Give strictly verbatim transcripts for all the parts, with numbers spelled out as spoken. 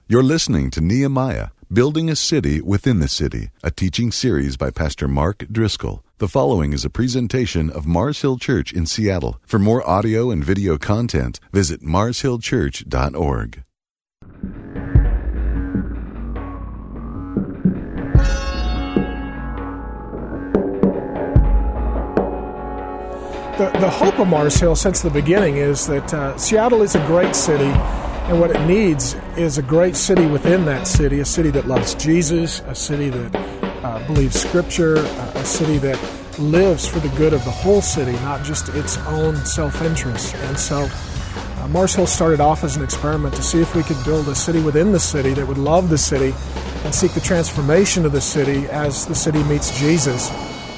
You're listening to Nehemiah, Building a City Within the City, a teaching series by Pastor Mark Driscoll. The following is a presentation of Mars Hill Church in Seattle. For more audio and video content, visit mars hill church dot org. The, the hope of Mars Hill since the beginning is that uh, Seattle is a great city, and what it needs is a great city within that city, a city that loves Jesus, a city that uh, believes Scripture, uh, a city that lives for the good of the whole city, not just its own self-interest. And so uh, Mars Hill started off as an experiment to see if we could build a city within the city that would love the city and seek the transformation of the city as the city meets Jesus.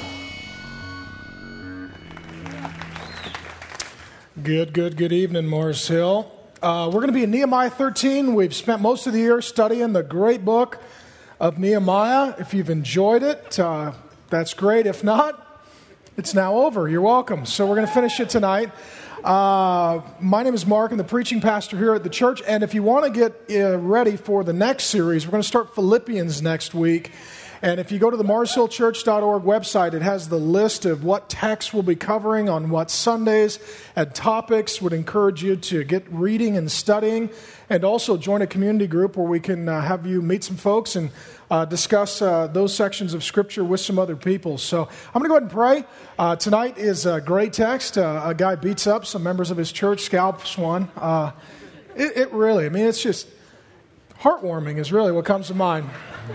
Good, good, good evening, Mars Hill. Uh, we're going to be in Nehemiah thirteen. We've spent most of the year studying the great book of Nehemiah. If you've enjoyed it, uh, that's great. If not, it's now over. You're welcome. So we're going to finish it tonight. Uh, my name is Mark. I'm the preaching pastor here at the church. And if you want to get uh, ready for the next series, we're going to start Philippians next week. And if you go to the mars hill church dot org website, it has the list of what texts we'll be covering on what Sundays and topics. Would encourage you to get reading and studying, and also join a community group where we can uh, have you meet some folks and uh, discuss uh, those sections of Scripture with some other people. So I'm going to go ahead and pray. Uh, tonight is a great text. Uh, a guy beats up some members of his church, scalps one. Uh, it, it really, I mean, it's just heartwarming is really what comes to mind.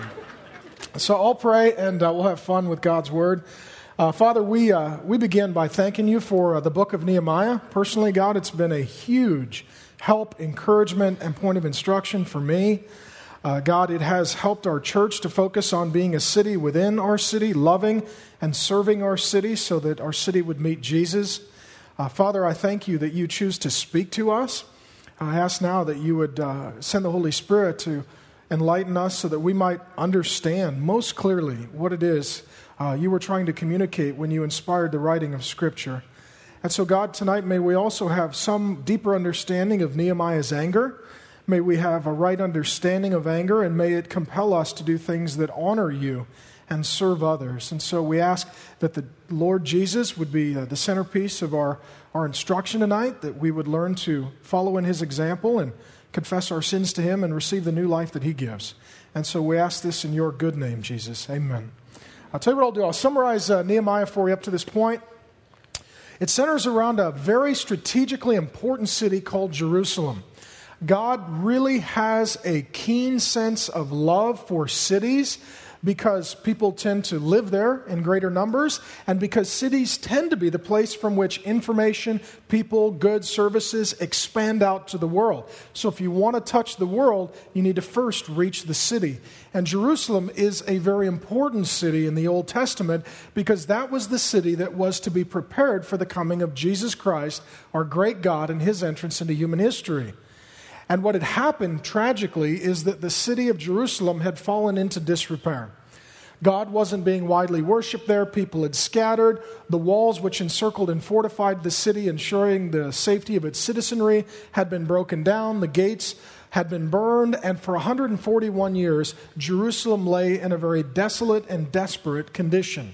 So I'll pray, and uh, we'll have fun with God's Word. Uh, Father, we uh, we begin by thanking you for uh, the book of Nehemiah. Personally, God, it's been a huge help, encouragement, and point of instruction for me. Uh, God, it has helped our church to focus on being a city within our city, loving and serving our city so that our city would meet Jesus. Uh, Father, I thank you that you choose to speak to us. I ask now that you would uh, send the Holy Spirit to enlighten us so that we might understand most clearly what it is uh, you were trying to communicate when you inspired the writing of Scripture. And so, God, tonight may we also have some deeper understanding of Nehemiah's anger. May we have a right understanding of anger, and may it compel us to do things that honor you and serve others. And so we ask that the Lord Jesus would be uh, the centerpiece of our, our instruction tonight, that we would learn to follow in his example and confess our sins to him and receive the new life that he gives. And so we ask this in your good name, Jesus. Amen. I'll tell you what I'll do. I'll summarize uh, Nehemiah for you up to this point. It centers around a very strategically important city called Jerusalem. God really has a keen sense of love for cities because people tend to live there in greater numbers, and because cities tend to be the place from which information, people, goods, services expand out to the world. So if you want to touch the world, you need to first reach the city. And Jerusalem is a very important city in the Old Testament because that was the city that was to be prepared for the coming of Jesus Christ, our great God, and his entrance into human history. And what had happened, tragically, is that the city of Jerusalem had fallen into disrepair. God wasn't being widely worshipped there. People had scattered. The walls which encircled and fortified the city, ensuring the safety of its citizenry, had been broken down. The gates had been burned. And for one hundred forty-one years, Jerusalem lay in a very desolate and desperate condition.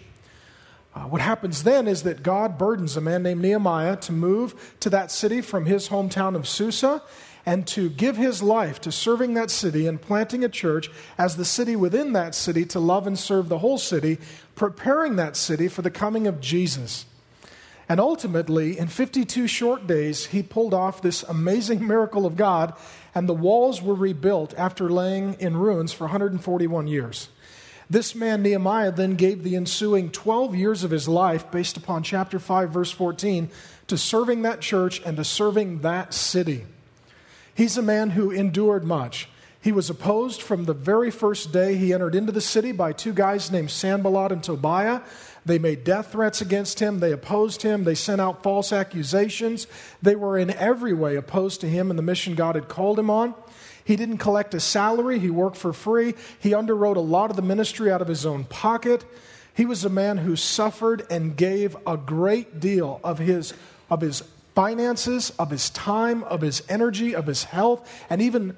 Uh, what happens then is that God burdens a man named Nehemiah to move to that city from his hometown of Susa, and to give his life to serving that city and planting a church as the city within that city to love and serve the whole city, preparing that city for the coming of Jesus. And ultimately, in fifty-two short days, he pulled off this amazing miracle of God, and the walls were rebuilt after laying in ruins for one hundred forty-one years. This man, Nehemiah, then gave the ensuing twelve years of his life, based upon chapter five, verse fourteen, to serving that church and to serving that city. He's a man who endured much. He was opposed from the very first day he entered into the city by two guys named Sanballat and Tobiah. They made death threats against him. They opposed him. They sent out false accusations. They were in every way opposed to him and the mission God had called him on. He didn't collect a salary. He worked for free. He underwrote a lot of the ministry out of his own pocket. He was a man who suffered and gave a great deal of his, of his finances, of his time, of his energy, of his health, and even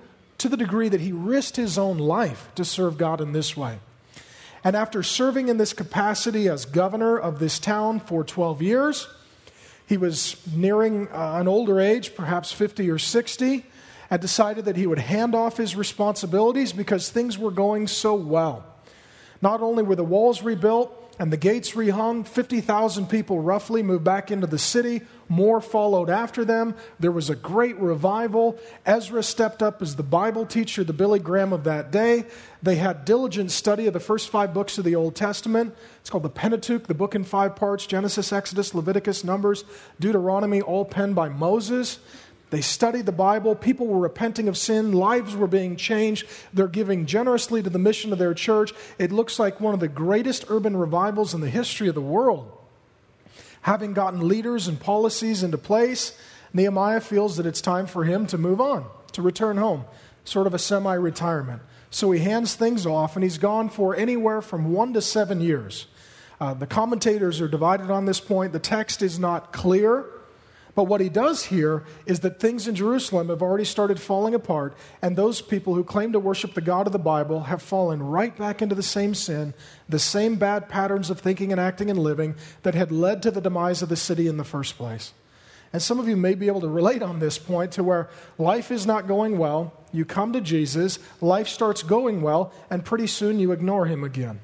to the degree that he risked his own life to serve God in this way. And after serving in this capacity as governor of this town for twelve years, he was nearing uh, an older age, perhaps fifty or sixty, and decided that he would hand off his responsibilities because things were going so well. Not only were the walls rebuilt and the gates rehung, fifty thousand people roughly moved back into the city. More followed after them. There was a great revival. Ezra stepped up as the Bible teacher, the Billy Graham of that day. They had diligent study of the first five books of the Old Testament. It's called the Pentateuch, the book in five parts: Genesis, Exodus, Leviticus, Numbers, Deuteronomy, all penned by Moses. They studied the Bible. People were repenting of sin. Lives were being changed. They're giving generously to the mission of their church. It looks like one of the greatest urban revivals in the history of the world. Having gotten leaders and policies into place, Nehemiah feels that it's time for him to move on, to return home, sort of a semi-retirement. So he hands things off, and he's gone for anywhere from one to seven years. Uh, the commentators are divided on this point. The text is not clear. But what he does here is that things in Jerusalem have already started falling apart, and those people who claim to worship the God of the Bible have fallen right back into the same sin, the same bad patterns of thinking and acting and living that had led to the demise of the city in the first place. And some of you may be able to relate on this point to where life is not going well, you come to Jesus, life starts going well, and pretty soon you ignore him again.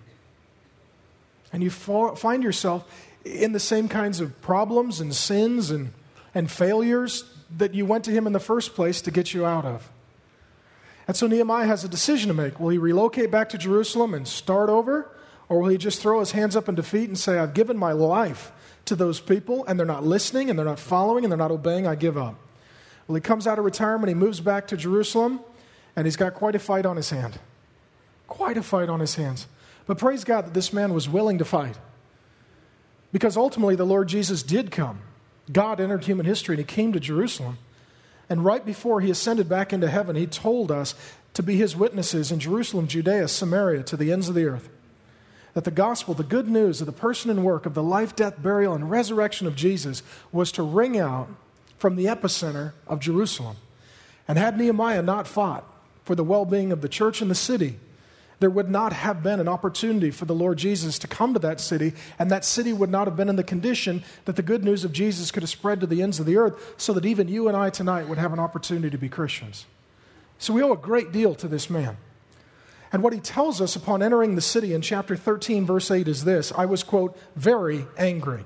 And you find yourself in the same kinds of problems and sins and and failures that you went to him in the first place to get you out of. And so Nehemiah has a decision to make. Will he relocate back to Jerusalem and start over? Or will he just throw his hands up in defeat and say, I've given my life to those people, and they're not listening, and they're not following, and they're not obeying, I give up. Well, he comes out of retirement, he moves back to Jerusalem, and he's got quite a fight on his hand. Quite a fight on his hands. But praise God that this man was willing to fight. Because ultimately the Lord Jesus did come. God entered human history and he came to Jerusalem. And right before he ascended back into heaven, he told us to be his witnesses in Jerusalem, Judea, Samaria, to the ends of the earth. That the gospel, the good news of the person and work of the life, death, burial, and resurrection of Jesus was to ring out from the epicenter of Jerusalem. And had Nehemiah not fought for the well-being of the church and the city, there would not have been an opportunity for the Lord Jesus to come to that city, and that city would not have been in the condition that the good news of Jesus could have spread to the ends of the earth, so that even you and I tonight would have an opportunity to be Christians. So we owe a great deal to this man. And what he tells us upon entering the city in chapter thirteen, verse eight is this: I was, quote, very angry.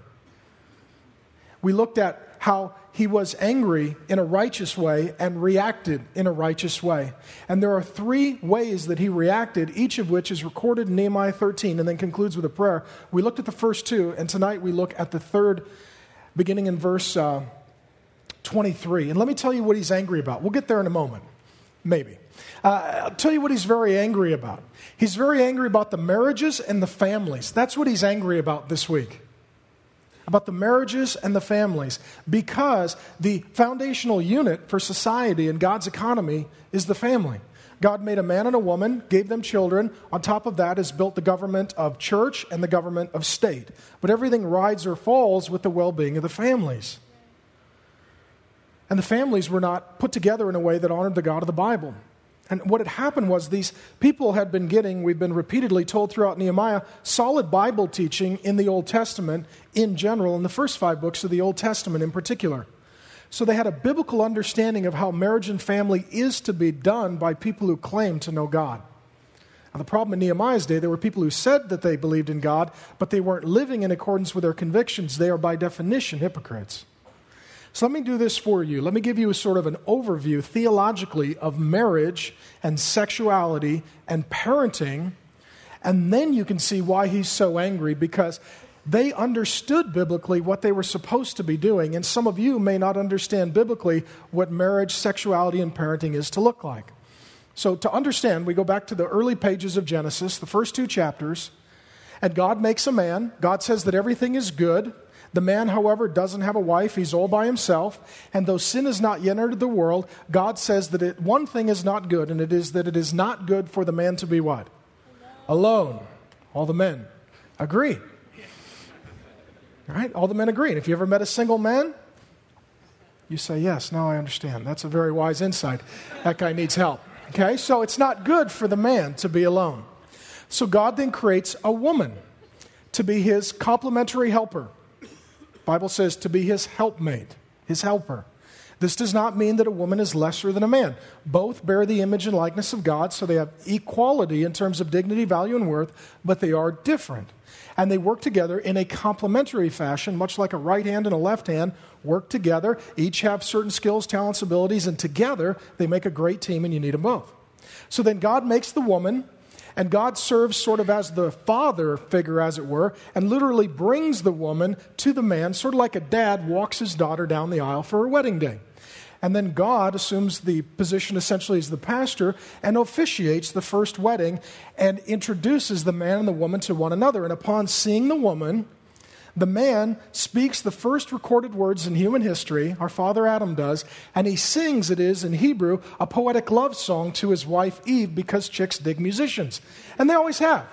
We looked at how he was angry in a righteous way and reacted in a righteous way. And there are three ways that he reacted, each of which is recorded in Nehemiah thirteen and then concludes with a prayer. We looked at the first two, and tonight we look at the third, beginning in verse uh, twenty-three. And let me tell you what he's angry about. We'll get there in a moment, maybe. Uh, I'll tell you what he's very angry about. He's very angry about the marriages and the families. That's what he's angry about this week. About the marriages and the families, because the foundational unit for society and God's economy is the family. God made a man and a woman, gave them children. On top of that is built the government of church and the government of state. But everything rides or falls with the well-being of the families. And the families were not put together in a way that honored the God of the Bible. And what had happened was these people had been getting, we've been repeatedly told throughout Nehemiah, solid Bible teaching in the Old Testament in general, in the first five books of the Old Testament in particular. So they had a biblical understanding of how marriage and family is to be done by people who claim to know God. Now, the problem in Nehemiah's day, there were people who said that they believed in God, but they weren't living in accordance with their convictions. They are by definition hypocrites. So let me do this for you. Let me give you a sort of an overview theologically of marriage and sexuality and parenting, and then you can see why he's so angry, because they understood biblically what they were supposed to be doing, and some of you may not understand biblically what marriage, sexuality, and parenting is to look like. So to understand, we go back to the early pages of Genesis, the first two chapters, and God makes a man. God says that everything is good. The man, however, doesn't have a wife. He's all by himself. And though sin has not yet entered the world, God says that it, one thing is not good, and it is that it is not good for the man to be what? Alone. Alone. All the men agree. All right? All the men agree. And if you ever met a single man, you say, yes, now I understand. That's a very wise insight. That guy needs help. Okay, so it's not good for the man to be alone. So God then creates a woman to be his complementary helper. The Bible says to be his helpmate, his helper. This does not mean that a woman is lesser than a man. Both bear the image and likeness of God, so they have equality in terms of dignity, value, and worth, but they are different. And they work together in a complementary fashion, much like a right hand and a left hand work together. Each have certain skills, talents, abilities, and together they make a great team, and you need them both. So then God makes the woman, and God serves sort of as the father figure, as it were, and literally brings the woman to the man, sort of like a dad walks his daughter down the aisle for her wedding day. And then God assumes the position essentially as the pastor and officiates the first wedding and introduces the man and the woman to one another. And upon seeing the woman, the man speaks the first recorded words in human history, our father Adam does, and he sings, it is in Hebrew, a poetic love song to his wife Eve, because chicks dig musicians. And they always have.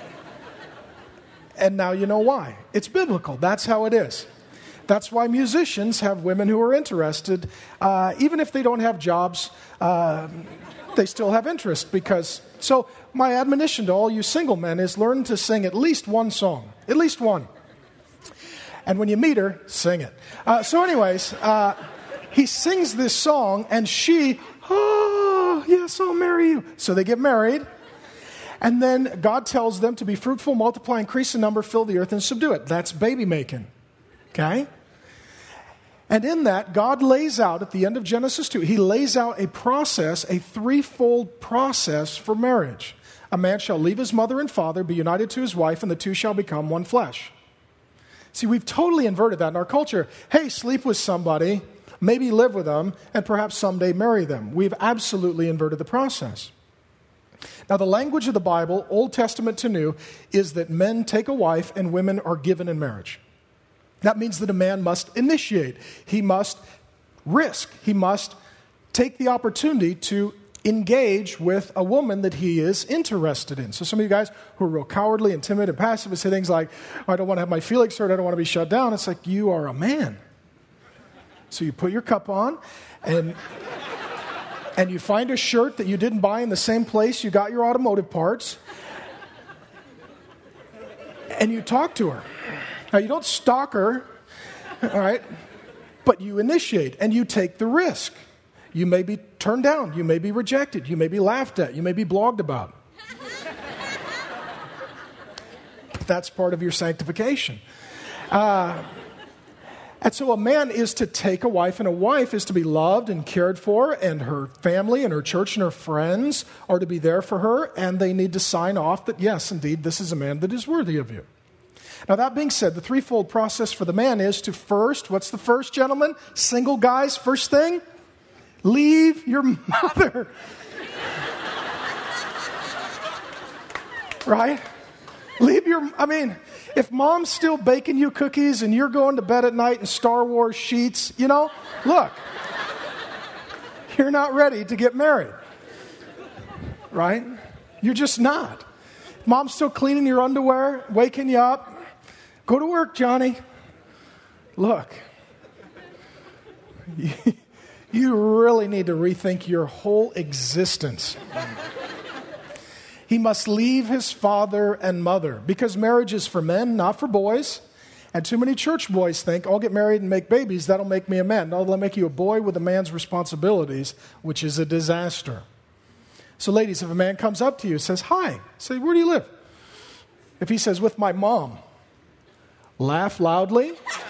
And now you know why. It's biblical. That's how it is. That's why musicians have women who are interested. Uh, even if they don't have jobs, uh, they still have interest. Because so my admonition to all you single men is learn to sing at least one song. At least one. And when you meet her, sing it. Uh, so anyways, uh, he sings this song, and she, oh, yes, I'll marry you. So they get married. And then God tells them to be fruitful, multiply, increase in number, fill the earth, and subdue it. That's baby making. Okay? And in that, God lays out, at the end of Genesis two, he lays out a process, a threefold process for marriage. A man shall leave his mother and father, be united to his wife, and the two shall become one flesh. See, we've totally inverted that in our culture. Hey, sleep with somebody, maybe live with them, and perhaps someday marry them. We've absolutely inverted the process. Now, the language of the Bible, Old Testament to New, is that men take a wife and women are given in marriage. That means that a man must initiate. He must risk. He must take the opportunity to engage with a woman that he is interested in. So some of you guys who are real cowardly and timid and passive and say things like, I don't want to have my feelings hurt, I don't want to be shut down. It's like, you are a man. So you put your cup on and, and you find a shirt that you didn't buy in the same place you got your automotive parts, and you talk to her. Now, you don't stalk her, all right, but you initiate and you take the risk. You may be turned down. You may be rejected. You may be laughed at. You may be blogged about. That's part of your sanctification. Uh, and so a man is to take a wife, and a wife is to be loved and cared for, and her family and her church and her friends are to be there for her, and they need to sign off that, yes, indeed, this is a man that is worthy of you. Now, that being said, the threefold process for the man is to first, what's the first, gentlemen? Single guys, first thing? Leave your mother. Right? Leave your, I mean, if mom's still baking you cookies and you're going to bed at night in Star Wars sheets, you know, look, you're not ready to get married. Right? You're just not. Mom's still cleaning your underwear, waking you up. Go to work, Johnny. Look, you really need to rethink your whole existence. He must leave his father and mother, because marriage is for men, not for boys. And too many church boys think, I'll get married and make babies, that'll make me a man. No, they'll make you a boy with a man's responsibilities, which is a disaster. So ladies, if a man comes up to you and says, hi, say, where do you live? If he says, with my mom, laugh loudly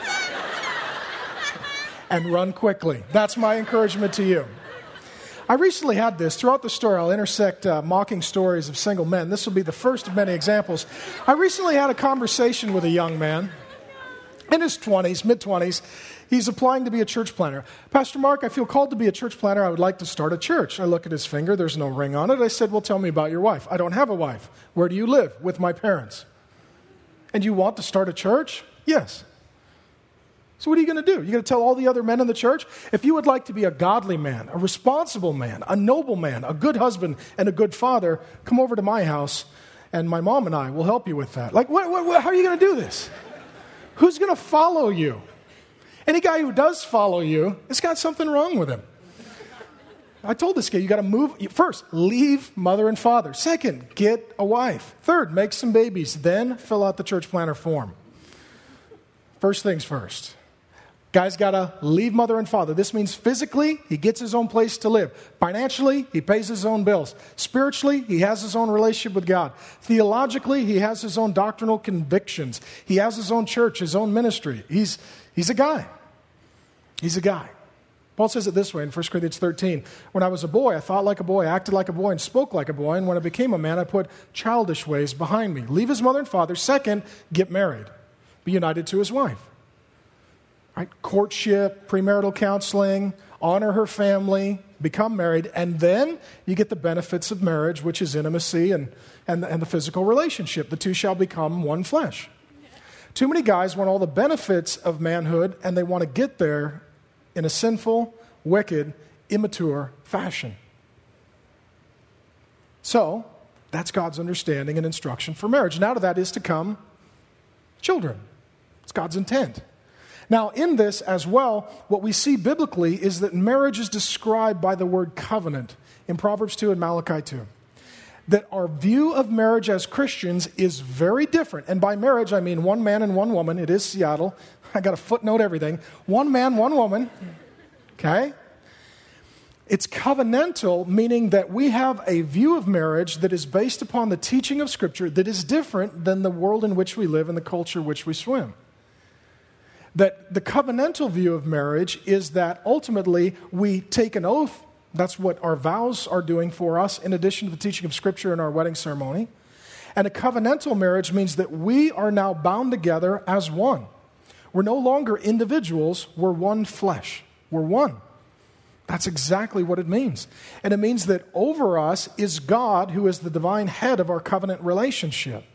and run quickly. That's my encouragement to you. I recently had this. Throughout the story, I'll intersect uh, mocking stories of single men. This will be the first of many examples. I recently had a conversation with a young man in his twenties, mid-twenties. He's applying to be a church planner. Pastor Mark, I feel called to be a church planner. I would like to start a church. I look at his finger. There's no ring on it. I said, well, tell me about your wife. I don't have a wife. Where do you live? With my parents. And you want to start a church? Yes. So what are you going to do? You're going to tell all the other men in the church? If you would like to be a godly man, a responsible man, a noble man, a good husband, and a good father, come over to my house, and my mom and I will help you with that. Like, what, what, what, how are you going to do this? Who's going to follow you? Any guy who does follow you, it's got something wrong with him. I told this guy, you got to move. First, leave mother and father. Second, get a wife. Third, make some babies. Then fill out the church planner form. First things first. Guy's got to leave mother and father. This means physically, he gets his own place to live. Financially, he pays his own bills. Spiritually, he has his own relationship with God. Theologically, he has his own doctrinal convictions. He has his own church, his own ministry. He's, he's a guy. He's a guy. Paul says it this way in First Corinthians thirteen. When I was a boy, I thought like a boy, acted like a boy, and spoke like a boy. And when I became a man, I put childish ways behind me. Leave his mother and father. Second, get married. Be united to his wife. Right? Courtship, premarital counseling, honor her family, become married, and then you get the benefits of marriage, which is intimacy and, and, and the physical relationship. The two shall become one flesh. Too many guys want all the benefits of manhood, and they want to get there in a sinful, wicked, immature fashion. So, that's God's understanding and instruction for marriage. And out of that is to come children. It's God's intent. Now, in this as well, what we see biblically is that marriage is described by the word covenant in Proverbs two and Malachi two. That our view of marriage as Christians is very different. And by marriage, I mean one man and one woman. It is Seattle. I got a footnote everything. One man, one woman. Okay? It's covenantal, meaning that we have a view of marriage that is based upon the teaching of Scripture that is different than the world in which we live and the culture in which we swim. That the covenantal view of marriage is that ultimately we take an oath. That's what our vows are doing for us, in addition to the teaching of Scripture in our wedding ceremony. And a covenantal marriage means that we are now bound together as one. We're no longer individuals, we're one flesh. We're one. That's exactly what it means. And it means that over us is God, who is the divine head of our covenant relationship.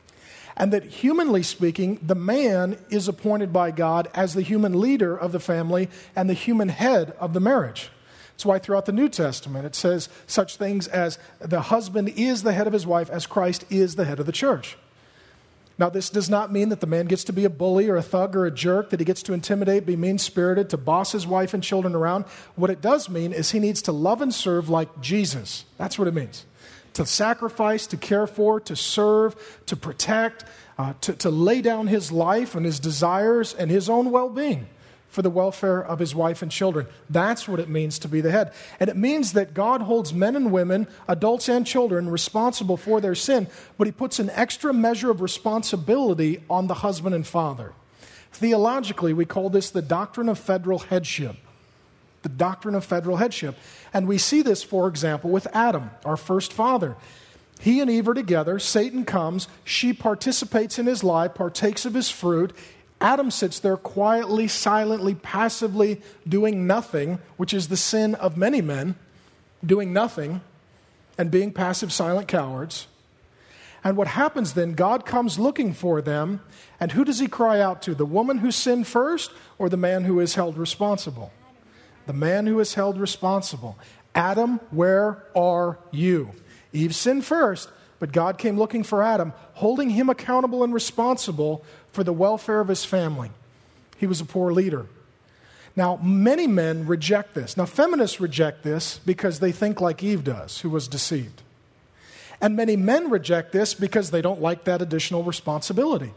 And that humanly speaking, the man is appointed by God as the human leader of the family and the human head of the marriage. That's why throughout the New Testament it says such things as the husband is the head of his wife as Christ is the head of the church. Now, this does not mean that the man gets to be a bully or a thug or a jerk, that he gets to intimidate, be mean-spirited, to boss his wife and children around. What it does mean is he needs to love and serve like Jesus. That's what it means. To sacrifice, to care for, to serve, to protect, uh, to, to lay down his life and his desires and his own well-being for the welfare of his wife and children. That's what it means to be the head. And it means that God holds men and women, adults and children, responsible for their sin, but he puts an extra measure of responsibility on the husband and father. Theologically, we call this the doctrine of federal headship. The doctrine of federal headship. And we see this, for example, with Adam, our first father. He and Eve are together. Satan comes. She participates in his lie, partakes of his fruit. Adam sits there quietly, silently, passively, doing nothing, which is the sin of many men, doing nothing and being passive, silent cowards. And what happens then, God comes looking for them, and who does he cry out to? The woman who sinned first or the man who is held responsible? The man who is held responsible. Adam, where are you? Eve sinned first, but God came looking for Adam, holding him accountable and responsible for the welfare of his family. He was a poor leader. Now, many men reject this. Now, feminists reject this because they think like Eve does, who was deceived. And many men reject this because they don't like that additional responsibility.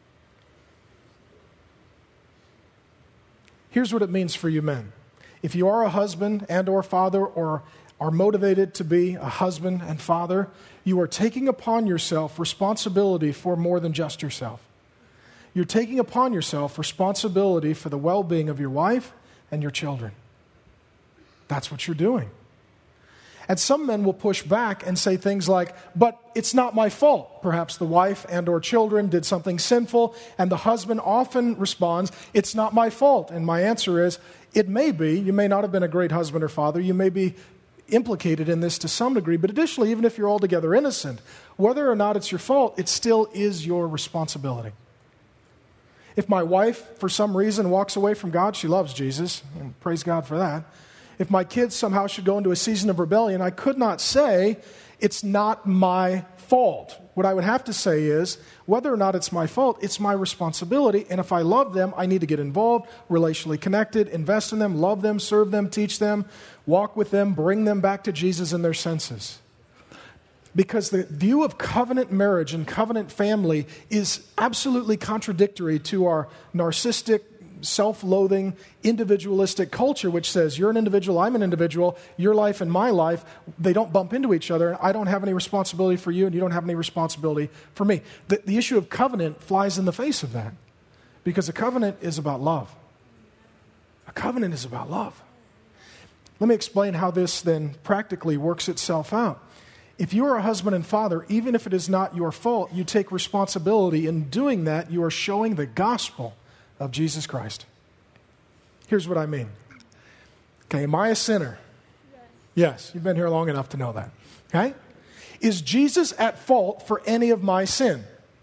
Here's what it means for you men. If you are a husband and or father or are motivated to be a husband and father, you are taking upon yourself responsibility for more than just yourself. You're taking upon yourself responsibility for the well-being of your wife and your children. That's what you're doing. And some men will push back and say things like, but it's not my fault. Perhaps the wife and or children did something sinful, and the husband often responds, it's not my fault. And my answer is, it may be. You may not have been a great husband or father. You may be implicated in this to some degree. But additionally, even if you're altogether innocent, whether or not it's your fault, it still is your responsibility. If my wife, for some reason, walks away from God, she loves Jesus, and praise God for that. If my kids somehow should go into a season of rebellion, I could not say, it's not my fault. What I would have to say is, whether or not it's my fault, it's my responsibility. And if I love them, I need to get involved, relationally connected, invest in them, love them, serve them, teach them, walk with them, bring them back to Jesus in their senses. Because the view of covenant marriage and covenant family is absolutely contradictory to our narcissistic, self-loathing, individualistic culture, which says you're an individual, I'm an individual, your life and my life, they don't bump into each other, and I don't have any responsibility for you, and you don't have any responsibility for me. The, the issue of covenant flies in the face of that, because a covenant is about love. A covenant is about love. Let me explain how this then practically works itself out. If you are a husband and father, even if it is not your fault, you take responsibility. In doing that, you are showing the gospel of Jesus Christ. Here's what I mean. Okay, am I a sinner? Yes. Yes, you've been here long enough to know that. Okay? Is Jesus at fault for any of my sin?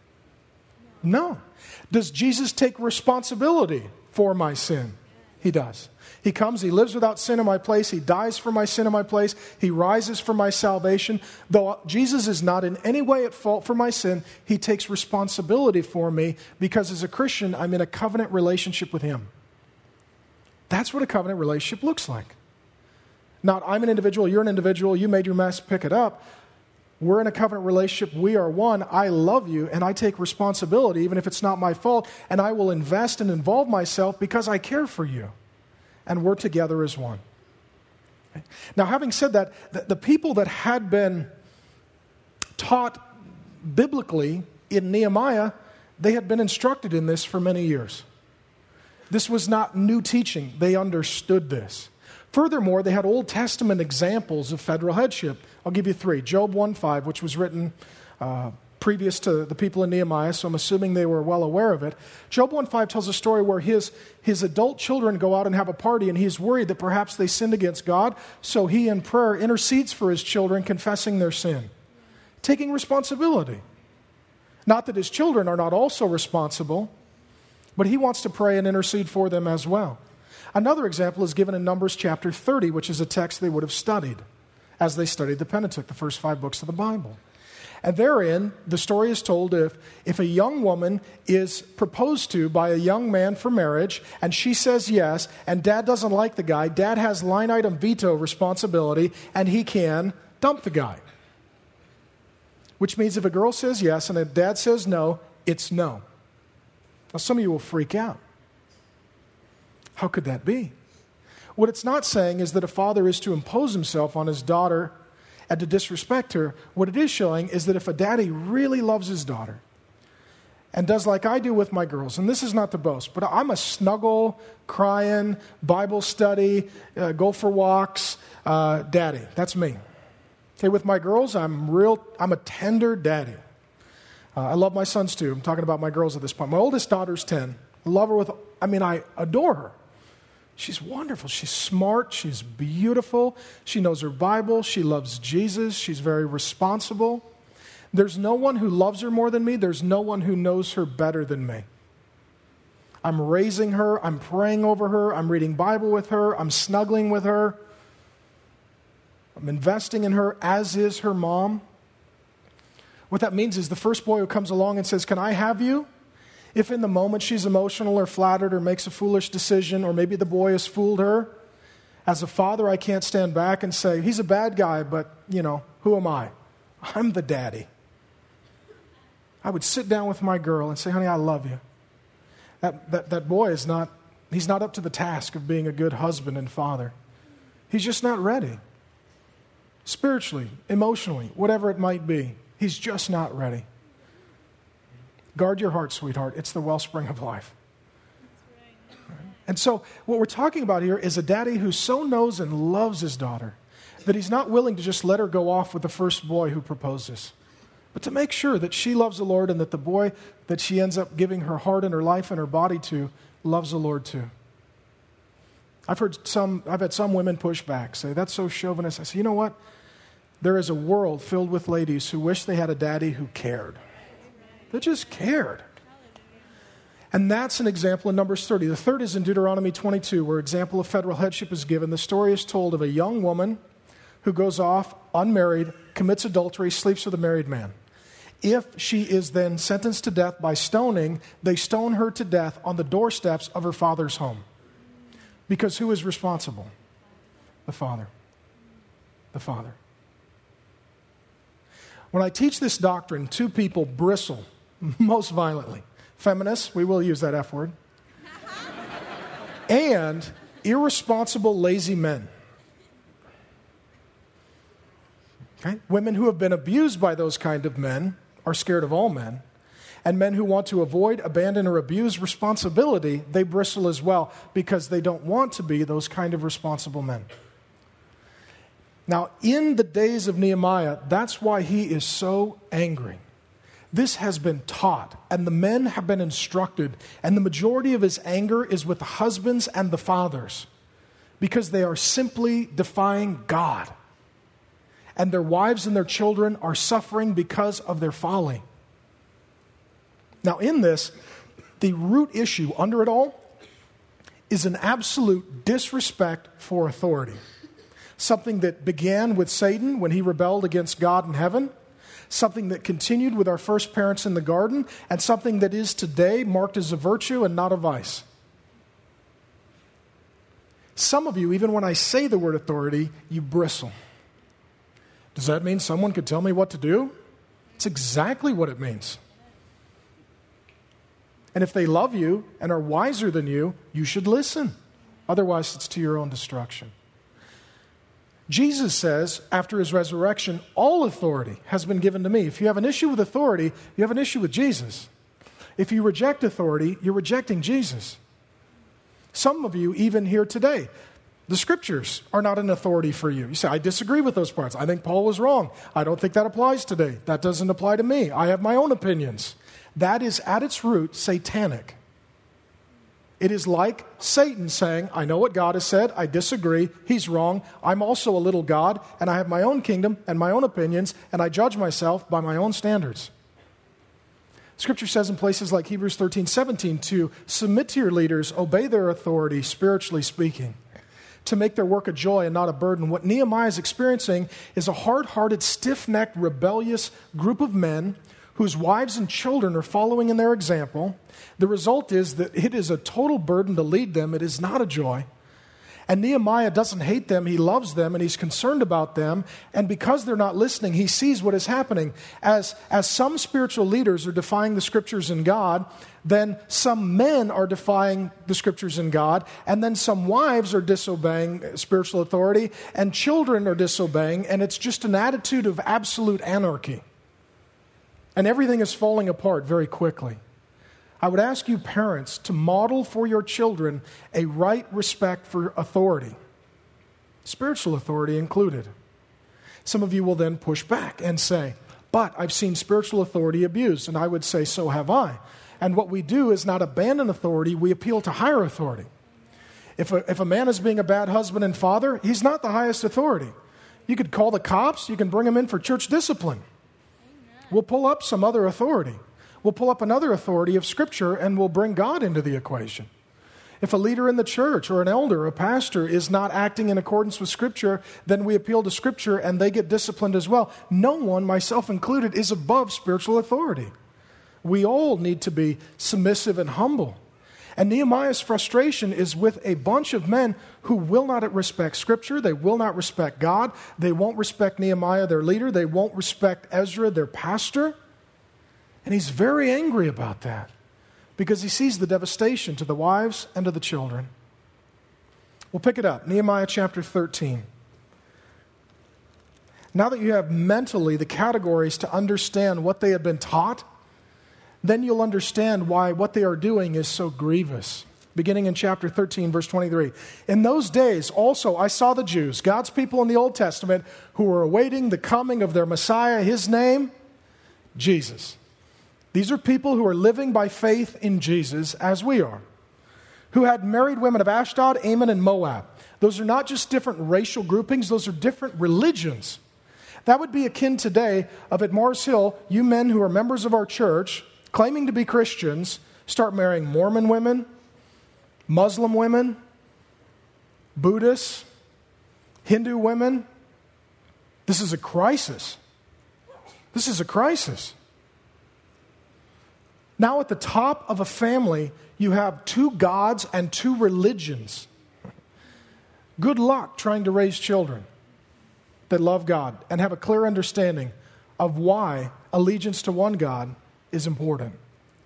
No. No. Does Jesus take responsibility for my sin? He does. He comes, he lives without sin in my place, he dies for my sin in my place, he rises for my salvation. Though Jesus is not in any way at fault for my sin, he takes responsibility for me because as a Christian, I'm in a covenant relationship with him. That's what a covenant relationship looks like. Not, I'm an individual, you're an individual, you made your mess, pick it up. We're in a covenant relationship, we are one, I love you, and I take responsibility, even if it's not my fault, and I will invest and involve myself because I care for you. And we're together as one. Okay. Now, having said that, the, the people that had been taught biblically in Nehemiah, they had been instructed in this for many years. This was not new teaching. They understood this. Furthermore, they had Old Testament examples of federal headship. I'll give you three. Job one five, which was written uh, previous to the people in Nehemiah, so I'm assuming they were well aware of it. Job one five tells a story where his, his adult children go out and have a party, and he's worried that perhaps they sinned against God, so he in prayer intercedes for his children, confessing their sin, taking responsibility. Not that his children are not also responsible, but he wants to pray and intercede for them as well. Another example is given in Numbers chapter thirty, which is a text they would have studied as they studied the Pentateuch, the first five books of the Bible. And therein, the story is told if, if a young woman is proposed to by a young man for marriage, and she says yes, and dad doesn't like the guy, dad has line item veto responsibility, and he can dump the guy. Which means if a girl says yes and a dad says no, it's no. Now some of you will freak out. How could that be? What it's not saying is that a father is to impose himself on his daughter and to disrespect her. What it is showing is that if a daddy really loves his daughter and does like I do with my girls, and this is not to boast, but I'm a snuggle, crying, Bible study, uh, go for walks, uh, daddy. That's me. Okay, with my girls, I'm real. I'm a tender daddy. Uh, I love my sons too. I'm talking about my girls at this point. My oldest daughter's ten. I love her with, I mean, I adore her. She's wonderful. She's smart. She's beautiful. She knows her Bible. She loves Jesus. She's very responsible. There's no one who loves her more than me. There's no one who knows her better than me. I'm raising her. I'm praying over her. I'm reading Bible with her. I'm snuggling with her. I'm investing in her, as is her mom. What that means is the first boy who comes along and says, "Can I have you?" If in the moment she's emotional or flattered or makes a foolish decision, or maybe the boy has fooled her, as a father, I can't stand back and say, he's a bad guy, but, you know, who am I? I'm the daddy. I would sit down with my girl and say, honey, I love you. That, that, that boy is not, he's not up to the task of being a good husband and father. He's just not ready. Spiritually, emotionally, whatever it might be, he's just not ready. Guard your heart, sweetheart. It's the wellspring of life. Right. And so what we're talking about here is a daddy who so knows and loves his daughter that he's not willing to just let her go off with the first boy who proposes, but to make sure that she loves the Lord and that the boy that she ends up giving her heart and her life and her body to loves the Lord too. I've heard some, I've had some women push back, say, that's so chauvinist. I say, you know what? There is a world filled with ladies who wish they had a daddy who cared. They just cared. And that's an example in Numbers thirty. The third is in Deuteronomy twenty-two, where example of federal headship is given. The story is told of a young woman who goes off unmarried, commits adultery, sleeps with a married man. If she is then sentenced to death by stoning, they stone her to death on the doorsteps of her father's home. Because who is responsible? The father. The father. When I teach this doctrine, two people bristle most violently. Feminists, we will use that F word. And irresponsible, lazy men. Okay? Women who have been abused by those kind of men are scared of all men. And men who want to avoid, abandon, or abuse responsibility, they bristle as well because they don't want to be those kind of responsible men. Now, in the days of Nehemiah, that's why he is so angry. This has been taught, and the men have been instructed, and the majority of his anger is with the husbands and the fathers because they are simply defying God. And their wives and their children are suffering because of their folly. Now, in this, the root issue under it all is an absolute disrespect for authority. Something that began with Satan when he rebelled against God in heaven, something that continued with our first parents in the garden, and something that is today marked as a virtue and not a vice. Some of you, even when I say the word authority, you bristle. Does that mean someone could tell me what to do? It's exactly what it means. And if they love you and are wiser than you, you should listen. Otherwise, it's to your own destruction. Jesus says, after his resurrection, all authority has been given to me. If you have an issue with authority, you have an issue with Jesus. If you reject authority, you're rejecting Jesus. Some of you, even here today, the scriptures are not an authority for you. You say, I disagree with those parts. I think Paul was wrong. I don't think that applies today. That doesn't apply to me. I have my own opinions. That is at its root satanic. It is like Satan saying, I know what God has said, I disagree, he's wrong, I'm also a little God, and I have my own kingdom and my own opinions, and I judge myself by my own standards. Scripture says in places like Hebrews thirteen seventeen to submit to your leaders, obey their authority, spiritually speaking, to make their work a joy and not a burden. What Nehemiah is experiencing is a hard-hearted, stiff-necked, rebellious group of men whose wives and children are following in their example. The result is that it is a total burden to lead them. It is not a joy. And Nehemiah doesn't hate them. He loves them, and he's concerned about them. And because they're not listening, he sees what is happening. As, as some spiritual leaders are defying the Scriptures in God, then some men are defying the Scriptures in God, and then some wives are disobeying spiritual authority, and children are disobeying, and it's just an attitude of absolute anarchy. And everything is falling apart very quickly. I would ask you, parents, to model for your children a right respect for authority, spiritual authority included. Some of you will then push back and say, but I've seen spiritual authority abused, and I would say, so have I. And what we do is not abandon authority, we appeal to higher authority. If a, if a man is being a bad husband and father, he's not the highest authority. You could call the cops, you can bring him in for church discipline. We'll pull up some other authority. We'll pull up another authority of Scripture, and we'll bring God into the equation. If a leader in the church or an elder or a pastor is not acting in accordance with Scripture, then we appeal to Scripture and they get disciplined as well. No one, myself included, is above spiritual authority. We all need to be submissive and humble. And Nehemiah's frustration is with a bunch of men who will not respect Scripture. They will not respect God. They won't respect Nehemiah, their leader. They won't respect Ezra, their pastor. And he's very angry about that because he sees the devastation to the wives and to the children. We'll pick it up. Nehemiah chapter thirteen. Now that you have mentally the categories to understand what they have been taught, then you'll understand why what they are doing is so grievous. Beginning in chapter thirteen, verse twenty-three. In those days also I saw the Jews, God's people in the Old Testament, who were awaiting the coming of their Messiah, his name, Jesus. These are people who are living by faith in Jesus, as we are, who had married women of Ashdod, Ammon, and Moab. Those are not just different racial groupings, those are different religions. That would be akin today of at Mars Hill, you men who are members of our church, claiming to be Christians, start marrying Mormon women, Muslim women, Buddhists, Hindu women. This is a crisis. This is a crisis. Now at the top of a family, you have two gods and two religions. Good luck trying to raise children that love God and have a clear understanding of why allegiance to one God is important.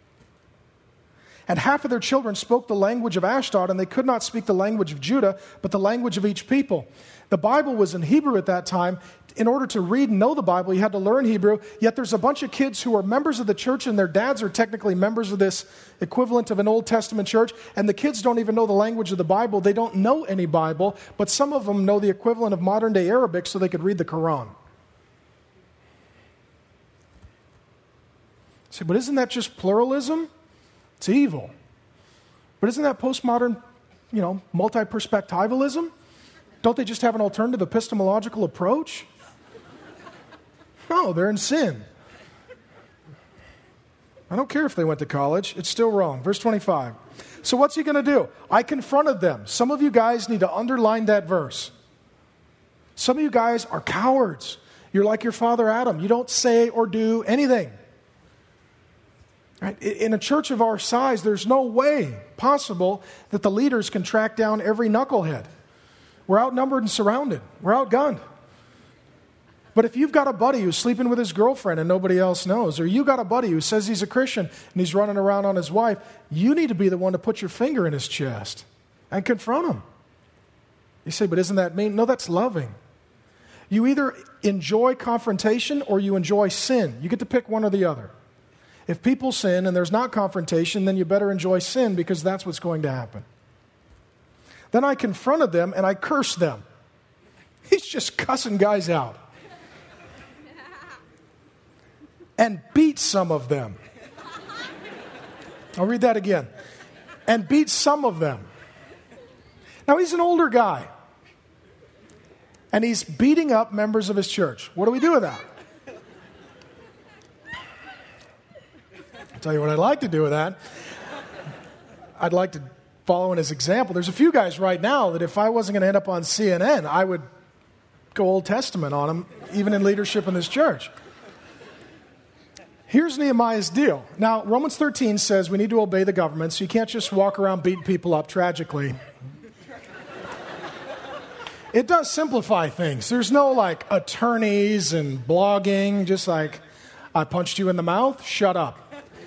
And half of their children spoke the language of Ashdod, and they could not speak the language of Judah, but the language of each people. The Bible was in Hebrew at that time. In order to read and know the Bible, you had to learn Hebrew. Yet there's a bunch of kids who are members of the church, and their dads are technically members of this equivalent of an Old Testament church, and the kids don't even know the language of the Bible. They don't know any Bible, but some of them know the equivalent of modern-day Arabic so they could read the Quran. See, but isn't that just pluralism? It's evil. But isn't that postmodern, you know, multi-perspectivalism? Don't they just have an alternative epistemological approach? No, they're in sin. I don't care if they went to college. It's still wrong. Verse twenty-five. So what's he going to do? I confronted them. Some of you guys need to underline that verse. Some of you guys are cowards. You're like your father Adam. You don't say or do anything. Right? In a church of our size, there's no way possible that the leaders can track down every knucklehead. We're outnumbered and surrounded. We're outgunned. But if you've got a buddy who's sleeping with his girlfriend and nobody else knows, or you got a buddy who says he's a Christian and he's running around on his wife, you need to be the one to put your finger in his chest and confront him. You say, but isn't that mean? No, that's loving. You either enjoy confrontation or you enjoy sin. You get to pick one or the other. If people sin and there's not confrontation, then you better enjoy sin because that's what's going to happen. Then I confronted them and I cursed them. He's just cussing guys out. And beat some of them. I'll read that again. And beat some of them. Now he's an older guy. And he's beating up members of his church. What do we do with that? I'll tell you what I'd like to do with that. I'd like to follow in his example. There's a few guys right now that if I wasn't going to end up on C N N, I would go Old Testament on them, even in leadership in this church. Here's Nehemiah's deal. Now, Romans thirteen says we need to obey the government, so you can't just walk around beating people up tragically. It does simplify things. There's no like attorneys and blogging, just like, I punched you in the mouth, shut up.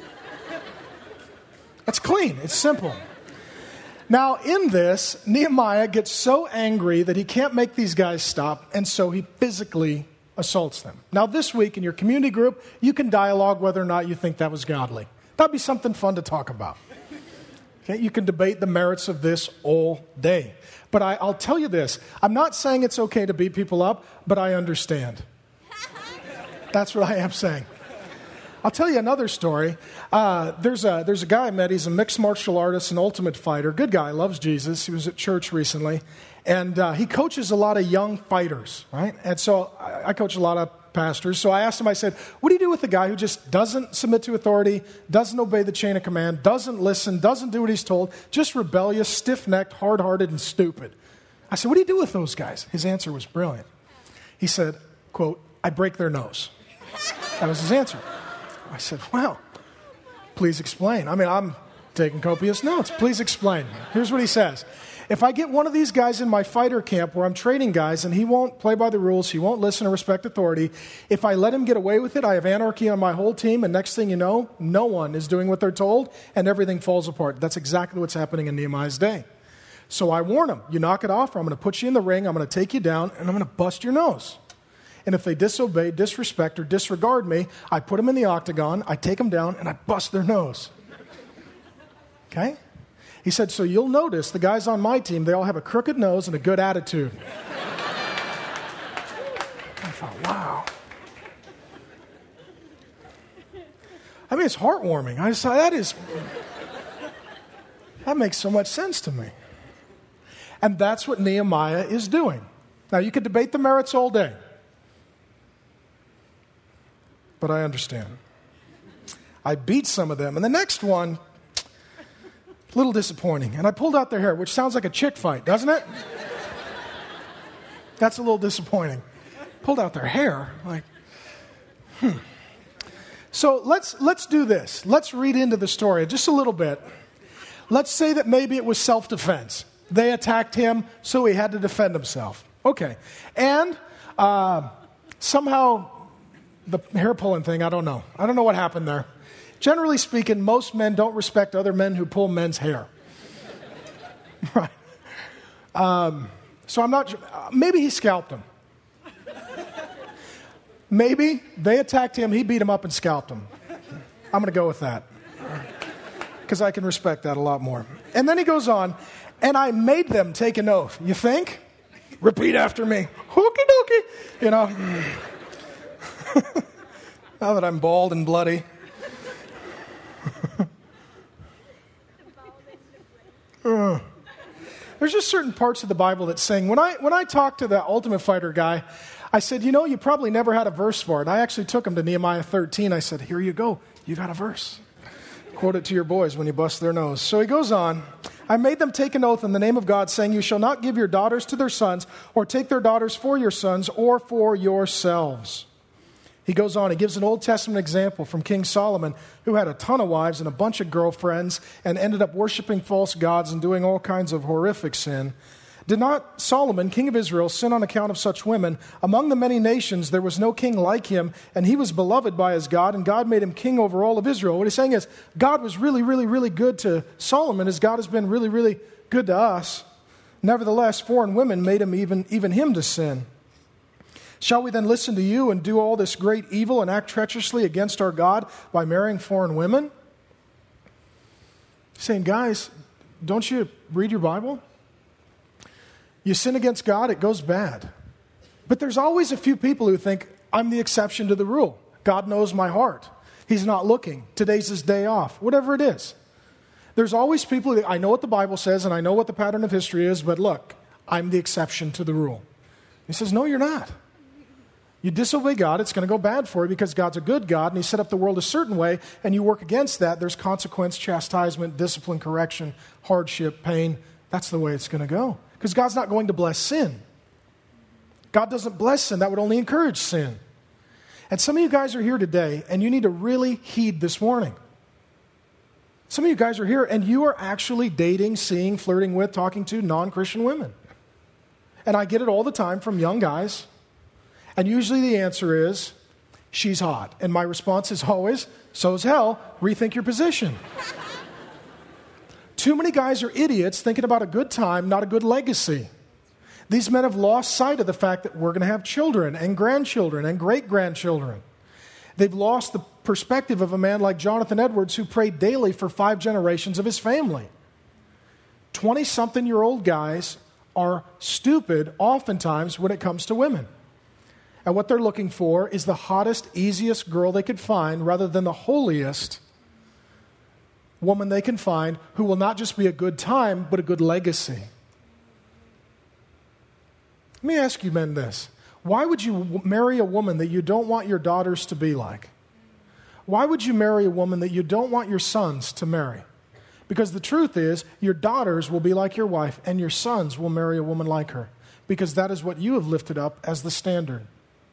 It's clean. It's simple. Now, in this, Nehemiah gets so angry that he can't make these guys stop, and so he physically assaults them. Now, this week in your community group, you can dialogue whether or not you think that was godly. That'd be something fun to talk about. Okay? You can debate the merits of this all day. But I, I'll tell you this. I'm not saying it's okay to beat people up, but I understand. That's what I am saying. I'll tell you another story. Uh, there's a there's a guy I met. He's a mixed martial artist, an ultimate fighter. Good guy, loves Jesus. He was at church recently. And uh, he coaches a lot of young fighters, right? And so I, I coach a lot of pastors. So I asked him, I said, what do you do with a guy who just doesn't submit to authority, doesn't obey the chain of command, doesn't listen, doesn't do what he's told, just rebellious, stiff-necked, hard-hearted, and stupid? I said, what do you do with those guys? His answer was brilliant. He said, quote, I break their nose. That was his answer. I said, well, please explain. I mean, I'm taking copious notes. Please explain. Here's what he says. If I get one of these guys in my fighter camp where I'm training guys and he won't play by the rules, he won't listen or respect authority, if I let him get away with it, I have anarchy on my whole team, and next thing you know, no one is doing what they're told, and everything falls apart. That's exactly what's happening in Nehemiah's day. So I warn him, you knock it off, or I'm going to put you in the ring, I'm going to take you down, and I'm going to bust your nose. And if they disobey, disrespect, or disregard me, I put them in the octagon, I take them down, and I bust their nose. Okay? He said, so you'll notice the guys on my team, they all have a crooked nose and a good attitude. I thought, wow. I mean, it's heartwarming. I just thought, that is, that makes so much sense to me. And that's what Nehemiah is doing. Now, you could debate the merits all day. But I understand. I beat some of them. And the next one, a little disappointing. And I pulled out their hair, which sounds like a chick fight, doesn't it? That's a little disappointing. Pulled out their hair. Like, hmm. So let's let's do this. Let's read into the story just a little bit. Let's say that maybe it was self-defense. They attacked him, so he had to defend himself. Okay. And uh, somehow the hair pulling thing, I don't know. I don't know what happened there. Generally speaking, most men don't respect other men who pull men's hair. Right. Um, so I'm not, maybe he scalped him. Maybe they attacked him, he beat him up and scalped him. I'm going to go with that. Because I can respect that a lot more. And then he goes on, and I made them take an oath. You think? Repeat after me. Hokey dokey. You know. Now that I'm bald and bloody. uh. There's just certain parts of the Bible that sing. When I when I talked to the Ultimate Fighter guy, I said, you know, you probably never had a verse for it. I actually took him to Nehemiah thirteen. I said, here you go. You got a verse. Quote it to your boys when you bust their nose. So he goes on. I made them take an oath in the name of God, saying, you shall not give your daughters to their sons, or take their daughters for your sons, or for yourselves. He goes on. He gives an Old Testament example from King Solomon, who had a ton of wives and a bunch of girlfriends and ended up worshiping false gods and doing all kinds of horrific sin. Did not Solomon, king of Israel, sin on account of such women? Among the many nations there was no king like him, and he was beloved by his God, and God made him king over all of Israel. What he's saying is, God was really, really, really good to Solomon, as God has been really, really good to us. Nevertheless, foreign women made him even, even him to sin. Shall we then listen to you and do all this great evil and act treacherously against our God by marrying foreign women? He's saying, guys, don't you read your Bible? You sin against God, it goes bad. But there's always a few people who think, I'm the exception to the rule. God knows my heart. He's not looking. Today's his day off. Whatever it is. There's always people who, I know what the Bible says and I know what the pattern of history is, but look, I'm the exception to the rule. He says, no, you're not. You disobey God, it's going to go bad for you because God's a good God and he set up the world a certain way, and you work against that. There's consequence, chastisement, discipline, correction, hardship, pain. That's the way it's going to go. Because God's not going to bless sin. God doesn't bless sin. That would only encourage sin. And some of you guys are here today, and you need to really heed this warning. Some of you guys are here, and you are actually dating, seeing, flirting with, talking to non-Christian women. And I get it all the time from young guys. And usually the answer is, she's hot. And my response is always, so's hell, rethink your position. Too many guys are idiots thinking about a good time, not a good legacy. These men have lost sight of the fact that we're going to have children and grandchildren and great-grandchildren. They've lost the perspective of a man like Jonathan Edwards, who prayed daily for five generations of his family. twenty-something-year-old guys are stupid oftentimes when it comes to women. And what they're looking for is the hottest, easiest girl they could find rather than the holiest woman they can find who will not just be a good time, but a good legacy. Let me ask you men this. Why would you marry a woman that you don't want your daughters to be like? Why would you marry a woman that you don't want your sons to marry? Because the truth is, your daughters will be like your wife, and your sons will marry a woman like her. Because that is what you have lifted up as the standard.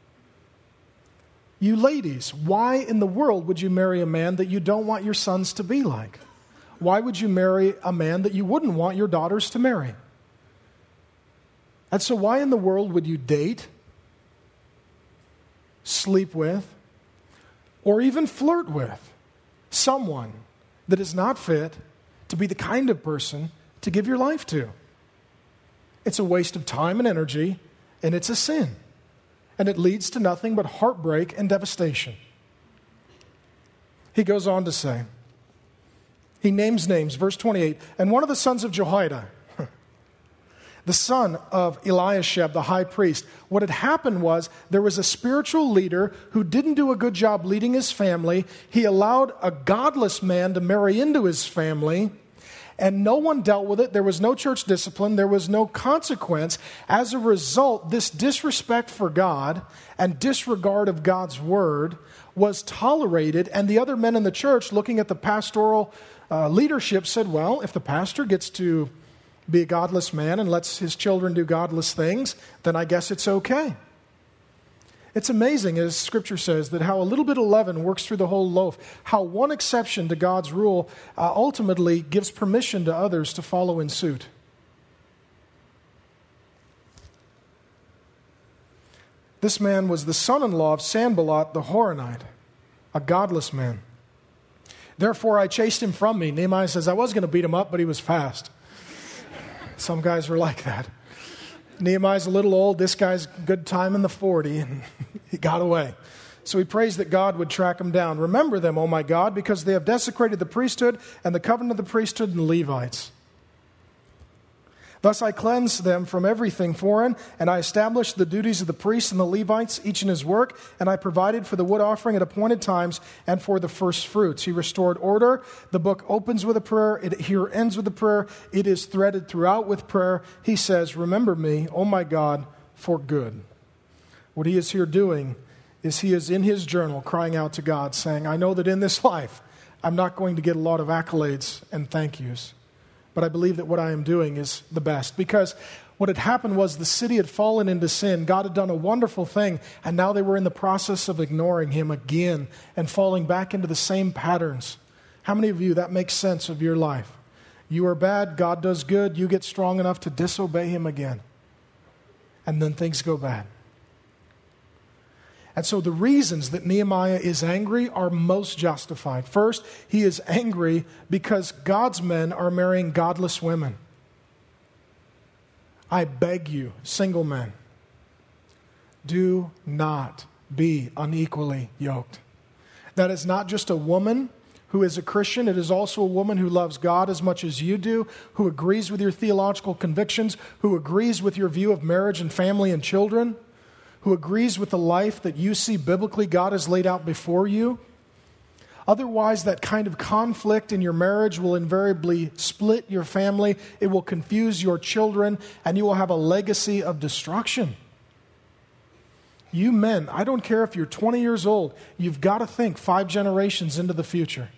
You ladies, why in the world would you marry a man that you don't want your sons to be like? Why would you marry a man that you wouldn't want your daughters to marry? And so why in the world would you date, sleep with, or even flirt with someone that is not fit to be the kind of person to give your life to? It's a waste of time and energy, and it's a sin. And it leads to nothing but heartbreak and devastation. He goes on to say, he names names, verse twenty-eight, and one of the sons of Jehoiada, the son of Eliashib, the high priest. What had happened was there was a spiritual leader who didn't do a good job leading his family. He allowed a godless man to marry into his family, and no one dealt with it. There was no church discipline. There was no consequence. As a result, this disrespect for God and disregard of God's word was tolerated, and the other men in the church, looking at the pastoral uh, leadership, said, well, if the pastor gets to be a godless man and lets his children do godless things, then I guess it's okay. It's amazing, as Scripture says, that how a little bit of leaven works through the whole loaf, how one exception to God's rule uh, ultimately gives permission to others to follow in suit. This man was the son-in-law of Sanballat the Horonite, a godless man. Therefore I chased him from me. Nehemiah says, I was going to beat him up, but he was fast. Some guys are like that. Nehemiah's a little old. This guy's good time in the forty, and he got away. So he prays that God would track him down. Remember them, O my God, because they have desecrated the priesthood and the covenant of the priesthood and the Levites. Thus I cleanse them from everything foreign, and I established the duties of the priests and the Levites, each in his work, and I provided for the wood offering at appointed times and for the first fruits. He restored order. The book opens with a prayer. It here ends with a prayer. It is threaded throughout with prayer. He says, remember me, O my God, for good. What he is here doing is he is in his journal crying out to God, saying, I know that in this life I'm not going to get a lot of accolades and thank yous. But I believe that what I am doing is the best. Because what had happened was the city had fallen into sin. God had done a wonderful thing, and now they were in the process of ignoring him again and falling back into the same patterns. How many of you, that makes sense of your life? You are bad, God does good, you get strong enough to disobey him again. And then things go bad. And so the reasons that Nehemiah is angry are most justified. First, he is angry because God's men are marrying godless women. I beg you, single men, do not be unequally yoked. That is not just a woman who is a Christian. It is also a woman who loves God as much as you do, who agrees with your theological convictions, who agrees with your view of marriage and family and children, who agrees with the life that you see biblically God has laid out before you. Otherwise, that kind of conflict in your marriage will invariably split your family. It will confuse your children, and you will have a legacy of destruction. You men, I don't care if you're twenty years old, you've got to think five generations into the future.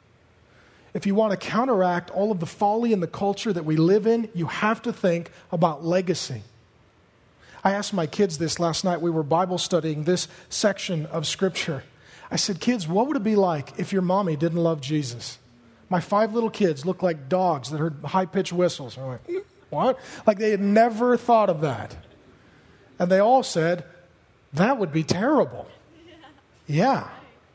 If you want to counteract all of the folly in the culture that we live in, you have to think about legacy. I asked my kids this last night. We were Bible studying this section of Scripture. I said, kids, what would it be like if your mommy didn't love Jesus? My five little kids looked like dogs that heard high-pitched whistles. I'm like, what? Like they had never thought of that. And they all said, that would be terrible. Yeah.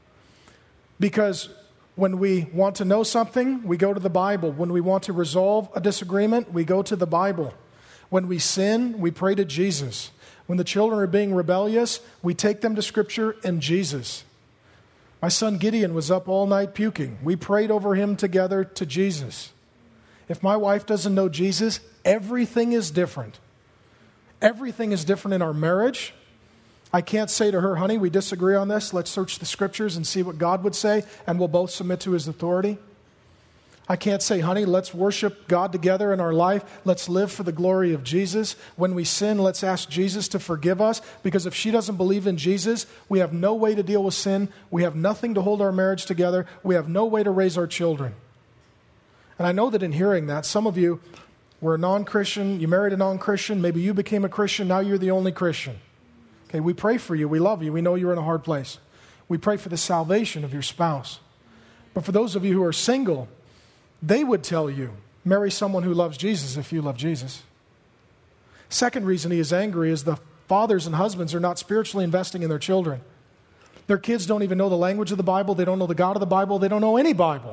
Because when we want to know something, we go to the Bible. When we want to resolve a disagreement, we go to the Bible. When we sin, we pray to Jesus. When the children are being rebellious, we take them to Scripture and Jesus. My son Gideon was up all night puking. We prayed over him together to Jesus. If my wife doesn't know Jesus, everything is different. Everything is different in our marriage. I can't say to her, honey, we disagree on this. Let's search the Scriptures and see what God would say, and we'll both submit to his authority. I can't say, honey, let's worship God together in our life. Let's live for the glory of Jesus. When we sin, let's ask Jesus to forgive us. Because if she doesn't believe in Jesus, we have no way to deal with sin. We have nothing to hold our marriage together. We have no way to raise our children. And I know that in hearing that, some of you were a non-Christian. You married a non-Christian. Maybe you became a Christian. Now you're the only Christian. Okay, we pray for you. We love you. We know you're in a hard place. We pray for the salvation of your spouse. But for those of you who are single, they would tell you, marry someone who loves Jesus if you love Jesus. Second reason he is angry is the fathers and husbands are not spiritually investing in their children. Their kids don't even know the language of the Bible. They don't know the God of the Bible. They don't know any Bible.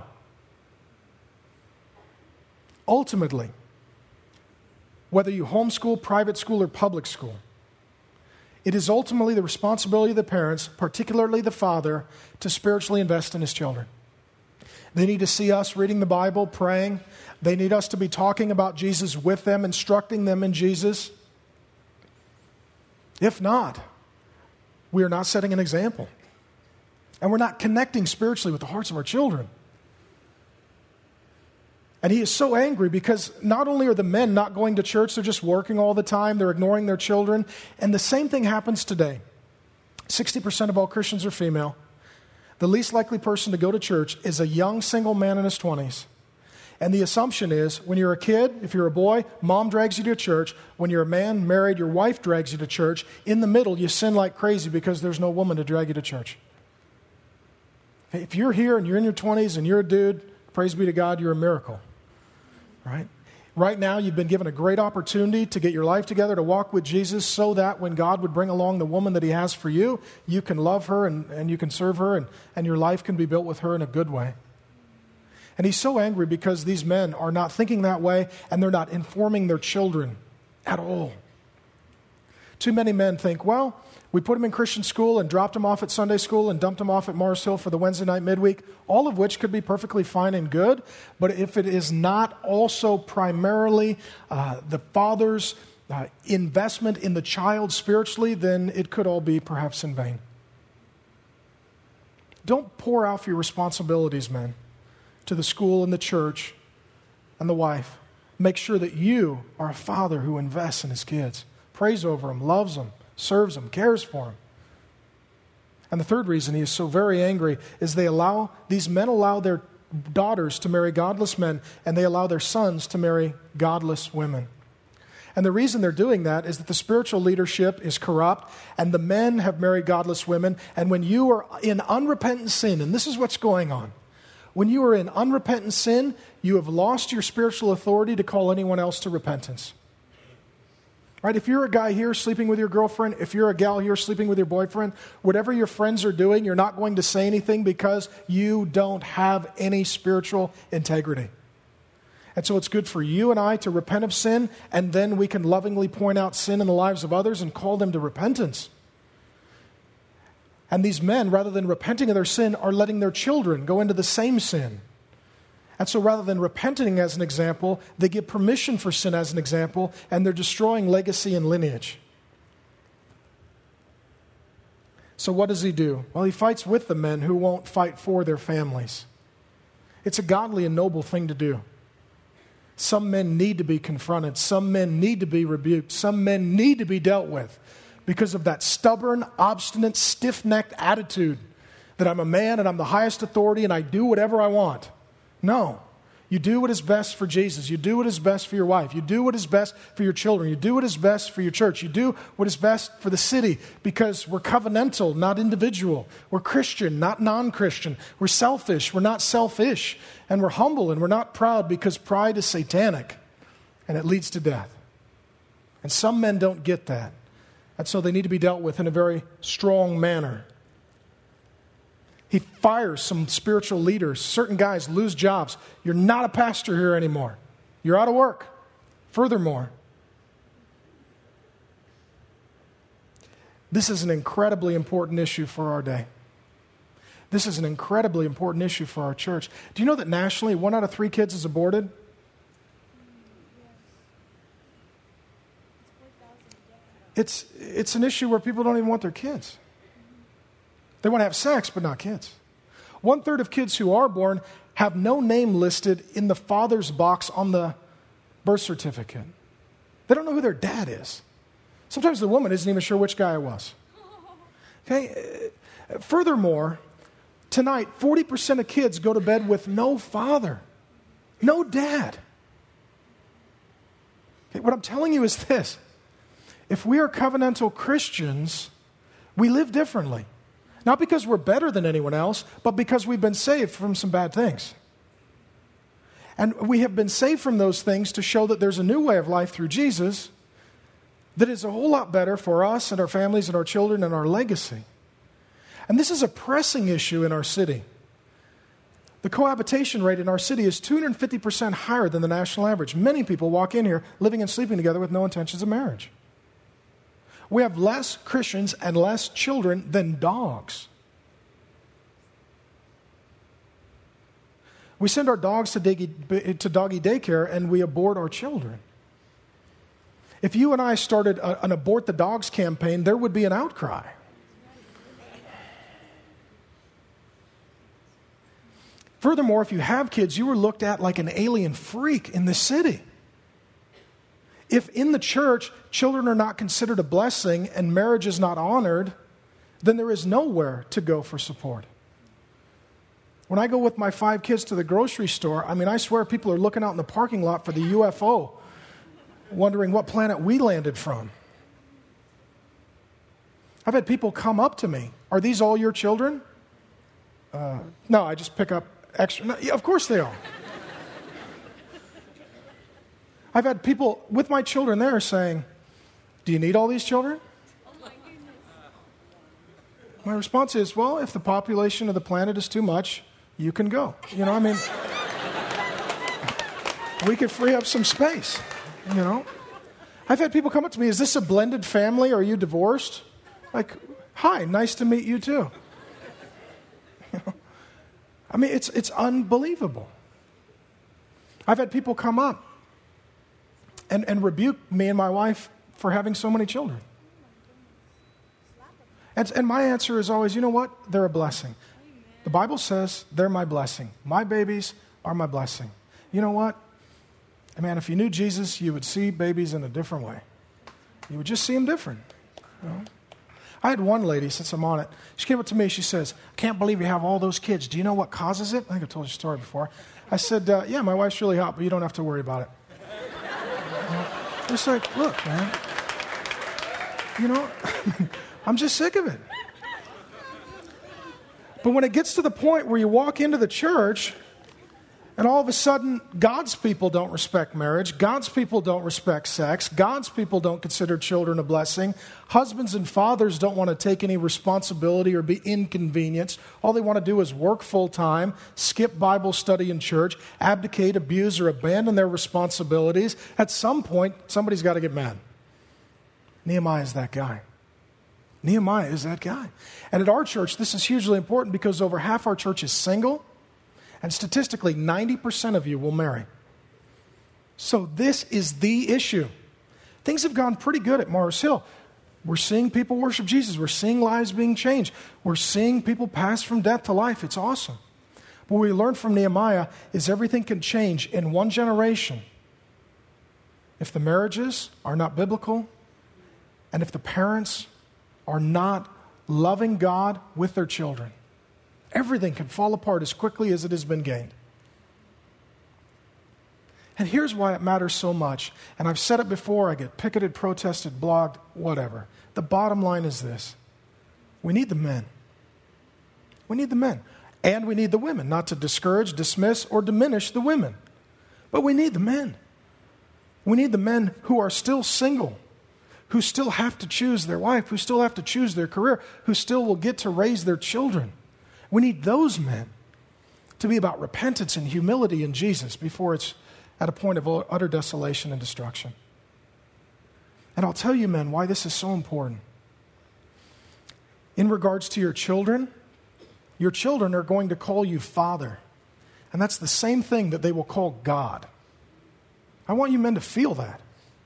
Ultimately, whether you homeschool, private school, or public school, it is ultimately the responsibility of the parents, particularly the father, to spiritually invest in his children. They need to see us reading the Bible, praying. They need us to be talking about Jesus with them, instructing them in Jesus. If not, we are not setting an example. And we're not connecting spiritually with the hearts of our children. And he is so angry because not only are the men not going to church, they're just working all the time, they're ignoring their children. And the same thing happens today. sixty percent of all Christians are female. The least likely person to go to church is a young single man in his twenties. And the assumption is, when you're a kid, if you're a boy, mom drags you to church. When you're a man, married, your wife drags you to church. In the middle, you sin like crazy because there's no woman to drag you to church. If you're here and you're in your twenties and you're a dude, praise be to God, you're a miracle. Right? Right now, you've been given a great opportunity to get your life together, to walk with Jesus, so that when God would bring along the woman that He has for you, you can love her and, and you can serve her, and, and your life can be built with her in a good way. And he's so angry because these men are not thinking that way, and they're not informing their children at all. Too many men think, well, we put them in Christian school and dropped them off at Sunday school and dumped them off at Mars Hill for the Wednesday night midweek, all of which could be perfectly fine and good. But if it is not also primarily uh, the father's uh, investment in the child spiritually, then it could all be perhaps in vain. Don't pour off your responsibilities, men, to the school and the church and the wife. Make sure that you are a father who invests in his kids, prays over them, loves them, serves them, cares for them. And the third reason he is so very angry is they allow, these men allow their daughters to marry godless men, and they allow their sons to marry godless women. And the reason they're doing that is that the spiritual leadership is corrupt, and the men have married godless women. And when you are in unrepentant sin, and this is what's going on, when you are in unrepentant sin, you have lost your spiritual authority to call anyone else to repentance. Right? If you're a guy here sleeping with your girlfriend, if you're a gal here sleeping with your boyfriend, whatever your friends are doing, you're not going to say anything because you don't have any spiritual integrity. And so it's good for you and I to repent of sin, and then we can lovingly point out sin in the lives of others and call them to repentance. And these men, rather than repenting of their sin, are letting their children go into the same sin. And so rather than repenting as an example, they give permission for sin as an example, and they're destroying legacy and lineage. So what does he do? Well, he fights with the men who won't fight for their families. It's a godly and noble thing to do. Some men need to be confronted. Some men need to be rebuked. Some men need to be dealt with because of that stubborn, obstinate, stiff-necked attitude that I'm a man and I'm the highest authority and I do whatever I want. No. You do what is best for Jesus. You do what is best for your wife. You do what is best for your children. You do what is best for your church. You do what is best for the city, because we're covenantal, not individual. We're Christian, not non-Christian. We're selfish, we're not selfish. And we're humble and we're not proud, because pride is satanic and it leads to death. And some men don't get that. And so they need to be dealt with in a very strong manner. He fires some spiritual leaders. Certain guys lose jobs. You're not a pastor here anymore. You're out of work. Furthermore, this is an incredibly important issue for our day. This is an incredibly important issue for our church. Do you know that nationally, one out of three kids is aborted? It's, it's an issue where people don't even want their kids. They want to have sex, but not kids. One third of kids who are born have no name listed in the father's box on the birth certificate. They don't know who their dad is. Sometimes the woman isn't even sure which guy it was. Okay. Furthermore, tonight, forty percent of kids go to bed with no father, no dad. Okay. What I'm telling you is this. If we are covenantal Christians, we live differently. Not because we're better than anyone else, but because we've been saved from some bad things. And we have been saved from those things to show that there's a new way of life through Jesus that is a whole lot better for us and our families and our children and our legacy. And this is a pressing issue in our city. The cohabitation rate in our city is two hundred fifty percent higher than the national average. Many people walk in here living and sleeping together with no intentions of marriage. We have less Christians and less children than dogs. We send our dogs to doggy, to doggy daycare and we abort our children. If you and I started a, an abort the dogs campaign, there would be an outcry. Furthermore, if you have kids, you are looked at like an alien freak in this city. If in the church, children are not considered a blessing and marriage is not honored, then there is nowhere to go for support. When I go with my five kids to the grocery store, I mean, I swear people are looking out in the parking lot for the U F O, wondering what planet we landed from. I've had people come up to me, are these all your children? Uh, no, I just pick up extra. No, yeah, of course they are. I've had people with my children there saying, do you need all these children? Oh my goodness. My response is, well, if the population of the planet is too much, you can go. You know, I mean, we could free up some space, you know. I've had people come up to me, is this a blended family? Are you divorced? Like, hi, nice to meet you too. You know? I mean, it's it's unbelievable. I've had people come up and, and rebuke me and my wife for having so many children. And, and my answer is always, you know what? They're a blessing. The Bible says they're my blessing. My babies are my blessing. You know what? Man, if you knew Jesus, you would see babies in a different way. You would just see them different. You know? I had one lady, since I'm on it, she came up to me, she says, I can't believe you have all those kids. Do you know what causes it? I think I told you a story before. I said, uh, yeah, my wife's really hot, but you don't have to worry about it. You know? It's like, look, man, you know, I'm just sick of it. But when it gets to the point where you walk into the church and all of a sudden God's people don't respect marriage, God's people don't respect sex, God's people don't consider children a blessing, husbands and fathers don't want to take any responsibility or be inconvenienced, all they want to do is work full time, skip Bible study in church, abdicate, abuse, or abandon their responsibilities, at some point somebody's got to get mad. Nehemiah is that guy. Nehemiah is that guy. And at our church, this is hugely important because over half our church is single, and statistically, ninety percent of you will marry. So this is the issue. Things have gone pretty good at Mars Hill. We're seeing people worship Jesus. We're seeing lives being changed. We're seeing people pass from death to life. It's awesome. What we learned from Nehemiah is everything can change in one generation if the marriages are not biblical and if the parents are not loving God with their children. Everything can fall apart as quickly as it has been gained. And here's why it matters so much. And I've said it before, I get picketed, protested, blogged, whatever. The bottom line is this. We need the men. We need the men. And we need the women, not to discourage, dismiss, or diminish the women. But we need the men. We need the men who are still single, who still have to choose their wife, who still have to choose their career, who still will get to raise their children. We need those men to be about repentance and humility in Jesus before it's at a point of utter desolation and destruction. And I'll tell you, men, why this is so important. In regards to your children, your children are going to call you Father. And that's the same thing that they will call God. I want you men to feel that.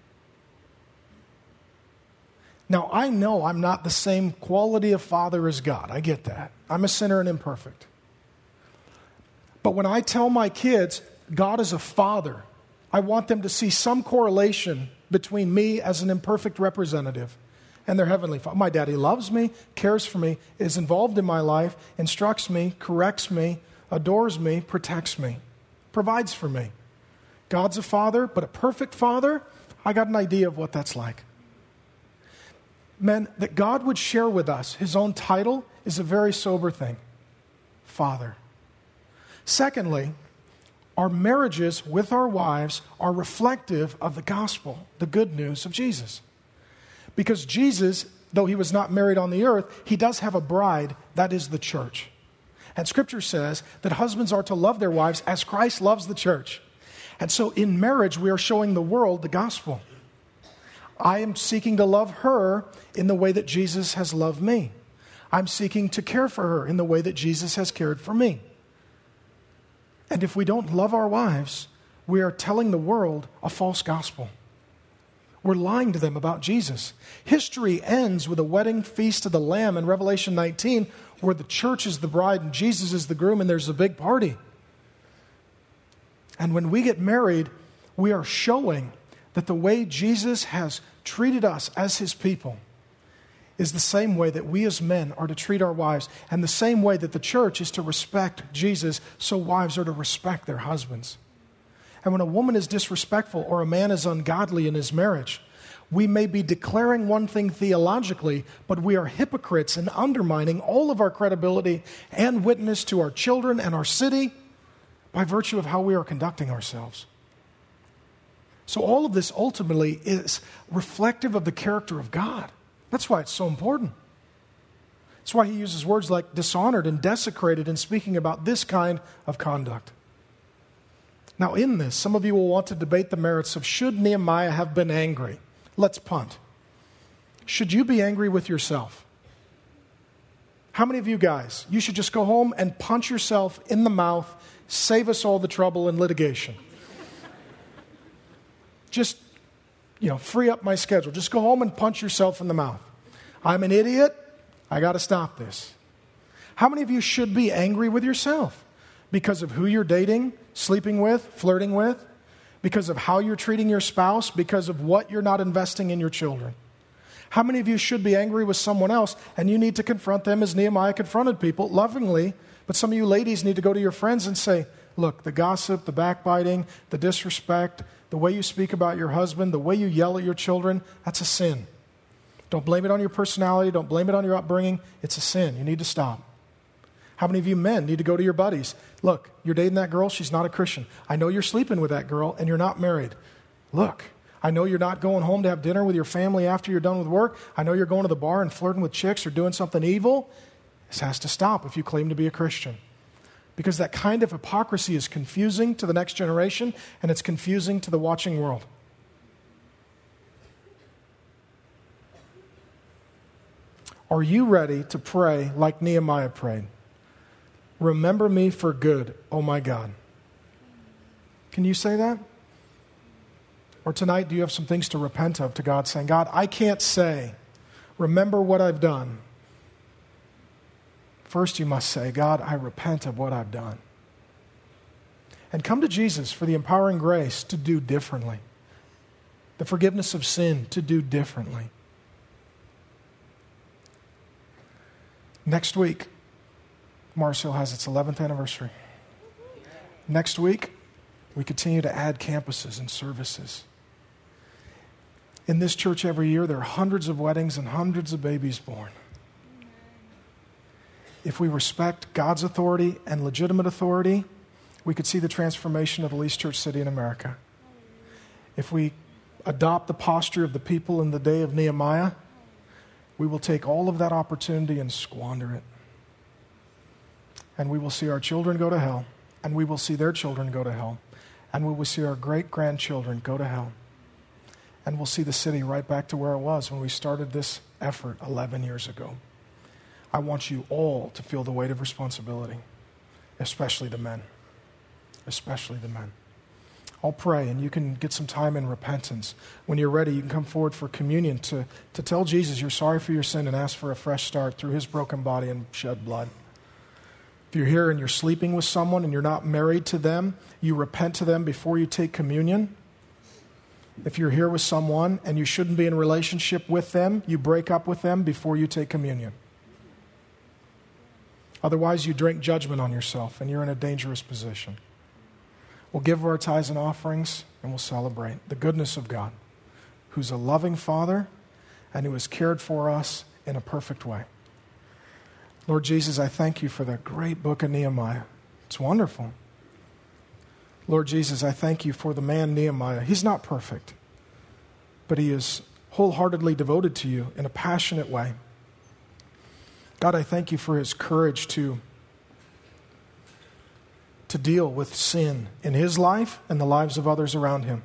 Now, I know I'm not the same quality of father as God. I get that. I'm a sinner and imperfect. But when I tell my kids, God is a father, I want them to see some correlation between me as an imperfect representative and their heavenly Father. My daddy loves me, cares for me, is involved in my life, instructs me, corrects me, adores me, protects me, provides for me. God's a father, but a perfect father, I got an idea of what that's like. Men, that God would share with us his own title is a very sober thing. Father. Secondly, our marriages with our wives are reflective of the gospel, the good news of Jesus. Because Jesus, though he was not married on the earth, he does have a bride, that is the church. And Scripture says that husbands are to love their wives as Christ loves the church. And so in marriage, we are showing the world the gospel. I am seeking to love her in the way that Jesus has loved me. I'm seeking to care for her in the way that Jesus has cared for me. And if we don't love our wives, we are telling the world a false gospel. We're lying to them about Jesus. History ends with a wedding feast of the Lamb in Revelation nineteen, where the church is the bride and Jesus is the groom, and there's a big party. And when we get married, we are showing that the way Jesus has treated us as his people is the same way that we as men are to treat our wives, and the same way that the church is to respect Jesus, so wives are to respect their husbands. And when a woman is disrespectful or a man is ungodly in his marriage, we may be declaring one thing theologically, but we are hypocrites and undermining all of our credibility and witness to our children and our city by virtue of how we are conducting ourselves. So all of this ultimately is reflective of the character of God. That's why it's so important. That's why he uses words like dishonored and desecrated in speaking about this kind of conduct. Now in this, some of you will want to debate the merits of should Nehemiah have been angry. Let's punt. Should you be angry with yourself? How many of you guys, you should just go home and punch yourself in the mouth, save us all the trouble and litigation? Just, you know, free up my schedule. Just go home and punch yourself in the mouth. I'm an idiot. I got to stop this. How many of you should be angry with yourself because of who you're dating, sleeping with, flirting with, because of how you're treating your spouse, because of what you're not investing in your children? How many of you should be angry with someone else and you need to confront them as Nehemiah confronted people lovingly, but some of you ladies need to go to your friends and say, look, the gossip, the backbiting, the disrespect, the way you speak about your husband, the way you yell at your children, that's a sin. Don't blame it on your personality. Don't blame it on your upbringing. It's a sin. You need to stop. How many of you men need to go to your buddies? Look, you're dating that girl. She's not a Christian. I know you're sleeping with that girl and you're not married. Look, I know you're not going home to have dinner with your family after you're done with work. I know you're going to the bar and flirting with chicks or doing something evil. This has to stop if you claim to be a Christian. Because that kind of hypocrisy is confusing to the next generation and it's confusing to the watching world. Are you ready to pray like Nehemiah prayed? Remember me for good, oh my God. Can you say that? Or tonight, do you have some things to repent of to God, saying, God, I can't say, remember what I've done. First, you must say, God, I repent of what I've done. And come to Jesus for the empowering grace to do differently. The forgiveness of sin to do differently. Next week, Mars Hill has its eleventh anniversary. Next week, we continue to add campuses and services. In this church every year, there are hundreds of weddings and hundreds of babies born. If we respect God's authority and legitimate authority, we could see the transformation of the least church city in America. If we adopt the posture of the people in the day of Nehemiah, we will take all of that opportunity and squander it. And we will see our children go to hell, and we will see their children go to hell, and we will see our great-grandchildren go to hell. And we'll see the city right back to where it was when we started this effort eleven years ago. I want you all to feel the weight of responsibility, especially the men, especially the men. I'll pray, and you can get some time in repentance. When you're ready, you can come forward for communion to, to tell Jesus you're sorry for your sin and ask for a fresh start through his broken body and shed blood. If you're here and you're sleeping with someone and you're not married to them, you repent to them before you take communion. If you're here with someone and you shouldn't be in a relationship with them, you break up with them before you take communion. Otherwise, you drink judgment on yourself and you're in a dangerous position. We'll give our tithes and offerings and we'll celebrate the goodness of God, who's a loving Father and who has cared for us in a perfect way. Lord Jesus, I thank you for the great book of Nehemiah. It's wonderful. Lord Jesus, I thank you for the man Nehemiah. He's not perfect, but he is wholeheartedly devoted to you in a passionate way. God, I thank you for his courage to, to deal with sin in his life and the lives of others around him.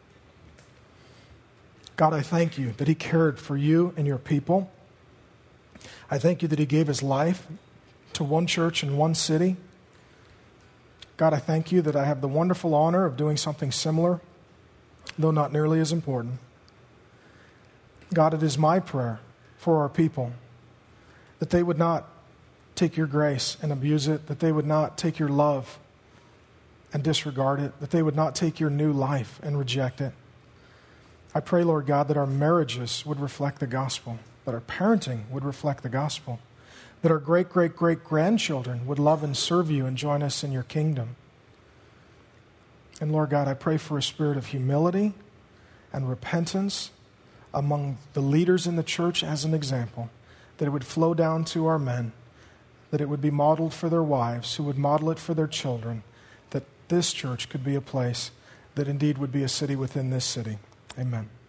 God, I thank you that he cared for you and your people. I thank you that he gave his life to one church in one city. God, I thank you that I have the wonderful honor of doing something similar, though not nearly as important. God, it is my prayer for our people that they would not take your grace and abuse it, that they would not take your love and disregard it, that they would not take your new life and reject it. I pray, Lord God, that our marriages would reflect the gospel, that our parenting would reflect the gospel, that our great, great, great grandchildren would love and serve you and join us in your kingdom. And Lord God, I pray for a spirit of humility and repentance among the leaders in the church as an example, that it would flow down to our men, that it would be modeled for their wives, who would model it for their children, that this church could be a place that indeed would be a city within this city. Amen.